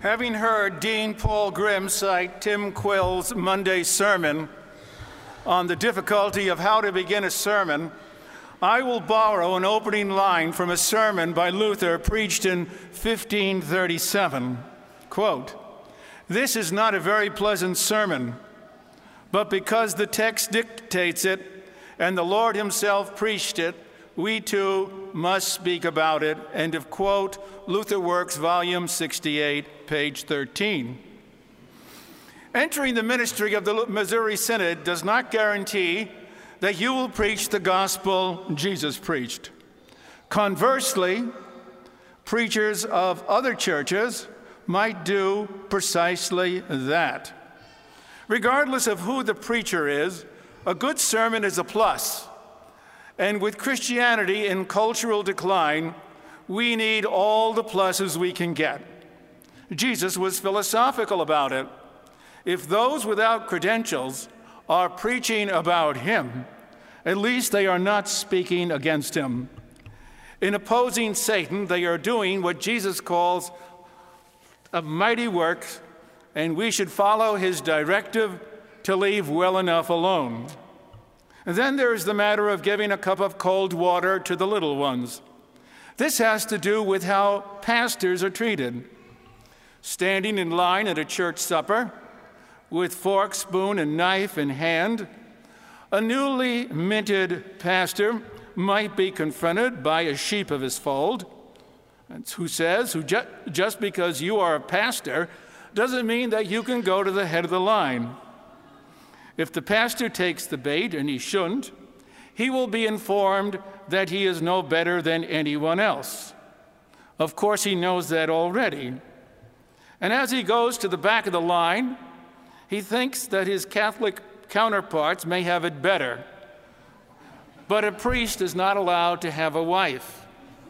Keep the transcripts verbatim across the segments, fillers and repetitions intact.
Having heard Dean Paul Grimm cite Tim Quill's Monday sermon on the difficulty of how to begin a sermon, I will borrow an opening line from a sermon by Luther preached in fifteen thirty-seven. Quote, "This is not a very pleasant sermon, but because the text dictates it and the Lord himself preached it, we too must speak about it." End of quote. Luther Works, volume sixty-eight, page thirteen. Entering the ministry of the Missouri Synod does not guarantee that you will preach the gospel Jesus preached. Conversely, preachers of other churches might do precisely that. Regardless of who the preacher is, a good sermon is a plus. And with Christianity in cultural decline, we need all the pluses we can get. Jesus was philosophical about it. If those without credentials are preaching about him, at least they are not speaking against him. In opposing Satan, they are doing what Jesus calls a mighty work, and we should follow his directive to leave well enough alone. And then there is the matter of giving a cup of cold water to the little ones. This has to do with how pastors are treated. Standing in line at a church supper, with fork, spoon, and knife in hand, a newly minted pastor might be confronted by a sheep of his fold, who says, who ju- just because you are a pastor doesn't mean that you can go to the head of the line. If the pastor takes the bait, and he shouldn't, he will be informed that he is no better than anyone else. Of course, he knows that already. And as he goes to the back of the line, he thinks that his Catholic counterparts may have it better. But a priest is not allowed to have a wife.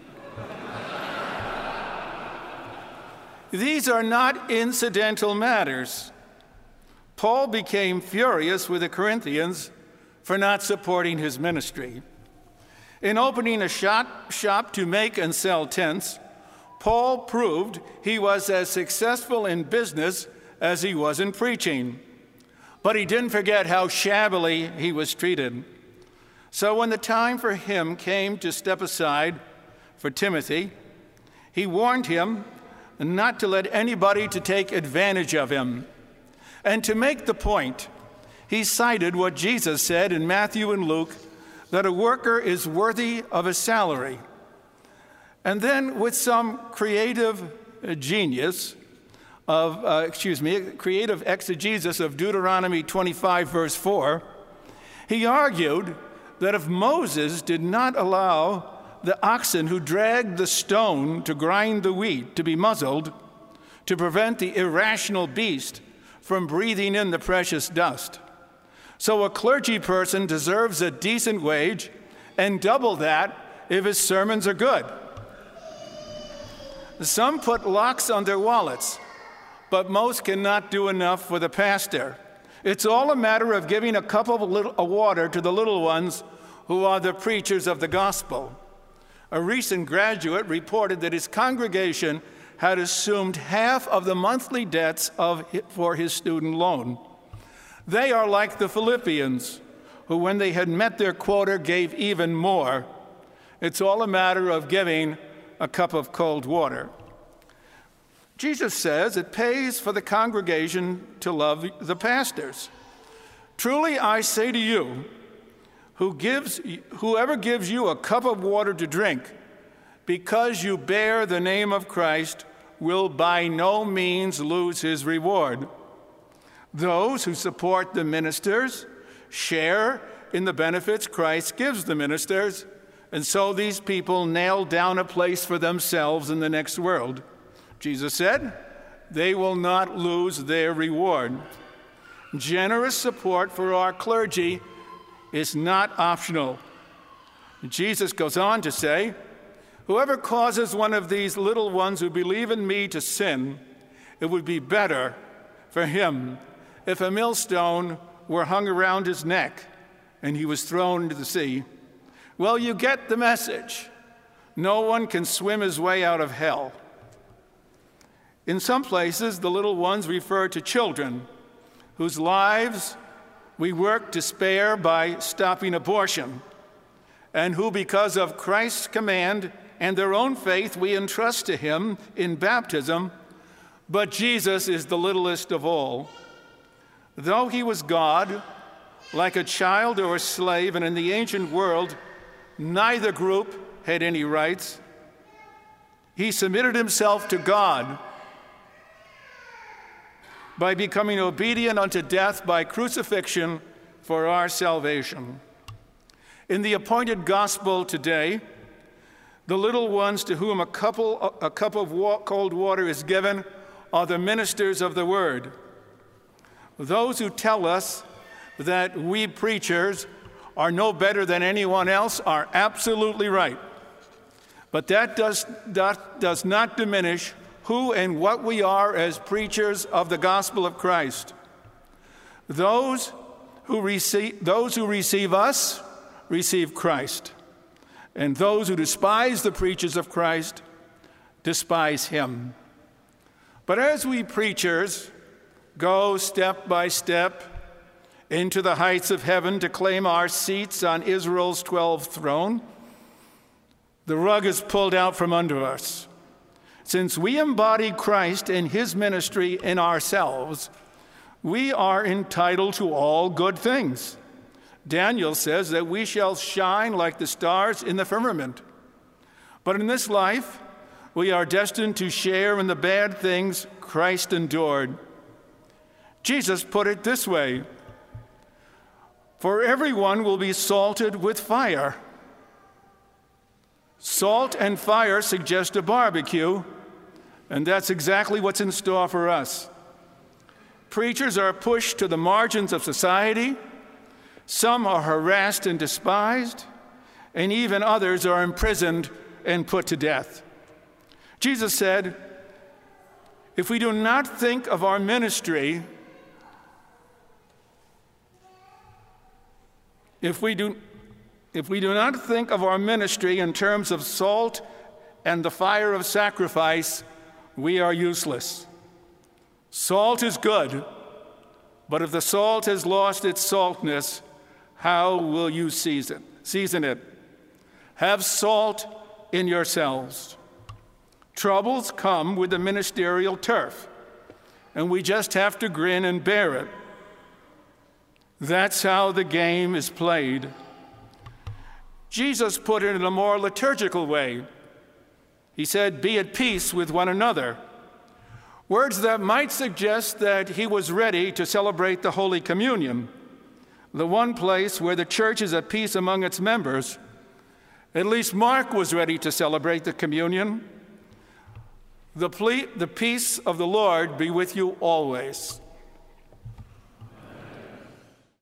These are not incidental matters. Paul became furious with the Corinthians for not supporting his ministry. In opening a shop, shop to make and sell tents, Paul proved he was as successful in business as he was in preaching. But he didn't forget how shabbily he was treated. So when the time for him came to step aside for Timothy, he warned him not to let anybody to take advantage of him. And to make the point, he cited what Jesus said in Matthew and Luke, that a worker is worthy of a salary. And then with some creative genius of, uh, excuse me, creative exegesis of Deuteronomy twenty-five, verse four, he argued that if Moses did not allow the oxen who dragged the stone to grind the wheat to be muzzled to prevent the irrational beast from breathing in the precious dust, so a clergy person deserves a decent wage and double that if his sermons are good. Some put locks on their wallets, but most cannot do enough for the pastor. It's all a matter of giving a cup of little, a water to the little ones who are the preachers of the gospel. A recent graduate reported that his congregation had assumed half of the monthly debts of, for his student loan. They are like the Philippians, who when they had met their quota gave even more. It's all a matter of giving a cup of cold water. Jesus says it pays for the congregation to love the pastors. Truly I say to you, who gives, whoever gives you a cup of water to drink because you bear the name of Christ will by no means lose his reward. Those who support the ministers share in the benefits Christ gives the ministers, and so these people nail down a place for themselves in the next world. Jesus said, they will not lose their reward. Generous support for our clergy is not optional. Jesus goes on to say, whoever causes one of these little ones who believe in me to sin, it would be better for him if a millstone were hung around his neck and he was thrown into the sea. Well, you get the message. No one can swim his way out of hell. In some places, the little ones refer to children whose lives we work to spare by stopping abortion, and who, because of Christ's command and their own faith, we entrust to him in baptism. But Jesus is the littlest of all. Though he was God, like a child or a slave, and in the ancient world, neither group had any rights, he submitted himself to God by becoming obedient unto death by crucifixion for our salvation. In the appointed gospel today, the little ones to whom a, couple, a cup of wa- cold water is given are the ministers of the word. Those who tell us that we preachers are no better than anyone else are absolutely right. But that does, that does not diminish who and what we are as preachers of the gospel of Christ. Those who receive, those who receive us receive Christ, and those who despise the preachers of Christ despise him. But as we preachers go step by step into the heights of heaven to claim our seats on Israel's twelfth throne, the rug is pulled out from under us. Since we embody Christ in his ministry in ourselves, we are entitled to all good things. Daniel says that we shall shine like the stars in the firmament. But in this life, we are destined to share in the bad things Christ endured. Jesus put it this way: for everyone will be salted with fire. Salt and fire suggest a barbecue, and that's exactly what's in store for us. Preachers are pushed to the margins of society. Some are harassed and despised, and even others are imprisoned and put to death. Jesus said, if we do not think of our ministry, if we do, if we do not think of our ministry in terms of salt and the fire of sacrifice, we are useless. Salt is good, but if the salt has lost its saltness, how will you season, season it? Have salt in yourselves. Troubles come with the ministerial turf, and we just have to grin and bear it. That's how the game is played. Jesus put it in a more liturgical way. He said, be at peace with one another. Words that might suggest that he was ready to celebrate the Holy Communion, the one place where the church is at peace among its members. At least Mark was ready to celebrate the communion. The, ple- the peace of the Lord be with you always.